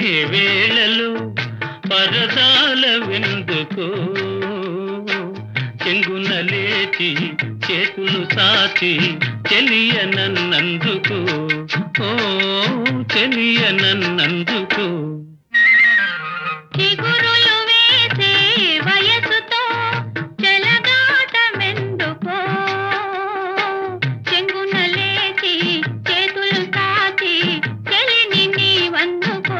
వేళలు పరదాల వెందుకో చెంగున లేచి చేతులు సాచి చెలియనన్నందుకు ఓ చెలియనన్నందుకు చిగురులు వేసే వయసుతో చెలగాటమెందుకో చెంగున లేచి చేతులు సాచి చెలిని నీవందుకో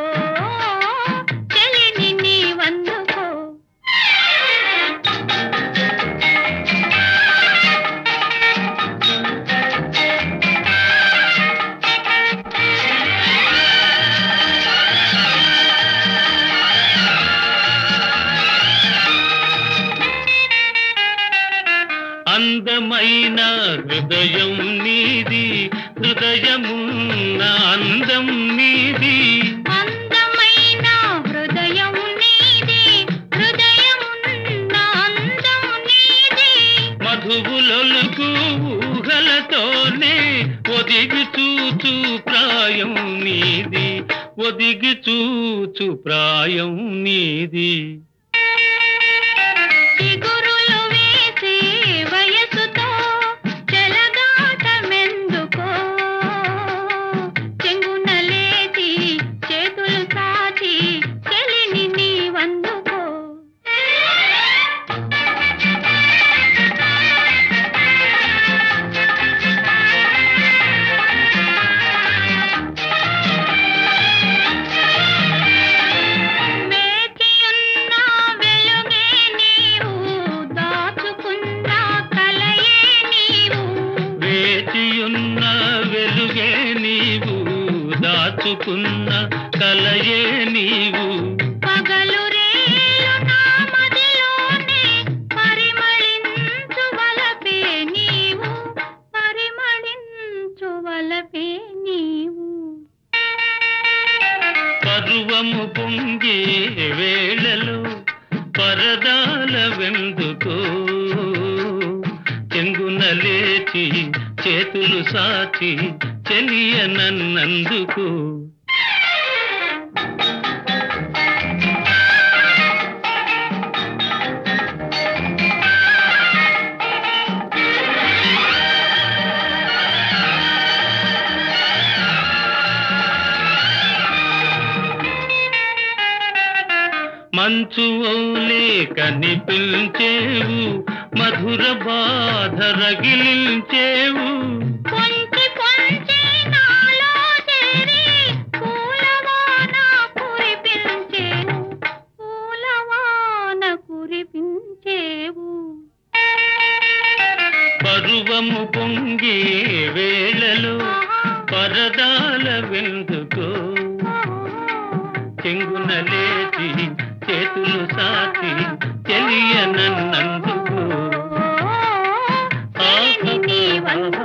చెలిని నీవందుకో అందమైన హృదయం నీది హృదయమున్న అందం నీది అందమైన హృదయం నీది హృదయమున్న అందం నీది మధువులొలుకు ఊహలతోనే ఒదిగి చూచు ప్రాయం నీది ఒదిగి చూచు ప్రాయం నీది చిగురులు వేసే వయసుతో చెలగాటమెందుకో చెంగున లేచి చేతులు సాచి చెలిని నీవందుకో వేచియున్న వెలుగే నీవు దాచుకున్న కలయే నీవు వేచియున్న వెలుగే నీవు దాచుకున్న కలయే నీవు పగలు రేలు నా మదిలోనే పరిమళించు వలపే నీవు పరిమళించు వలపే నీవు పరువము పొంగే వేళలు పరదాల వెందుకో చెంగున లేచి చేతులు సాచి చెలియనన్నందుకు మంచు ఓలే కనిపించేవు మధుర బాధ రగిలించేవు పొంచి పొంచి నాలో చేరి పూలవాన కురిపించేవు పూలవాన కురిపించేవు పరువము పొంగే వేళలు పరదాల వెందుకో చెంగున లేచి చేతులు సాచి చెలియనన్నందుకు చెలిని నీవందుకో